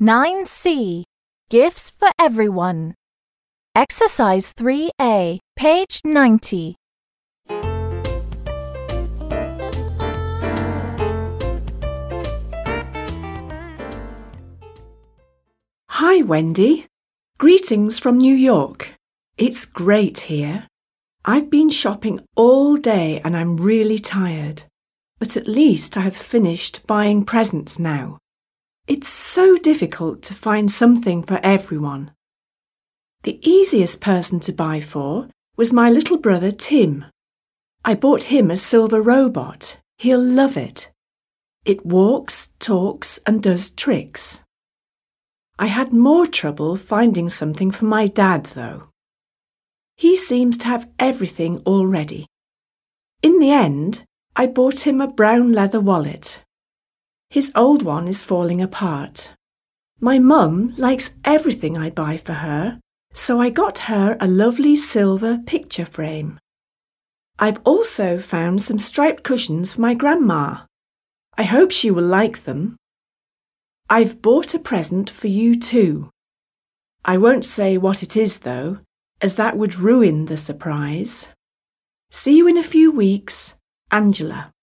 9C. Gifts for Everyone. Exercise 3A, page 90. Hi, Wendy. Greetings from New York. It's great here. I've been shopping all day and I'm really tired. But at least I have finished buying presents now. It's so difficult to find something for everyone. The easiest person to buy for was my little brother Tim. I bought him a silver robot. He'll love it. It walks, talks and does tricks. I had more trouble finding something for my dad, though. He seems to have everything already. In the end, I bought him a brown leather wallet. His old one is falling apart. My mum likes everything I buy for her, so I got her a lovely silver picture frame. I've also found some striped cushions for my grandma. I hope she will like them. I've bought a present for you too. I won't say what it is though, as that would ruin the surprise. See you in a few weeks, Angela.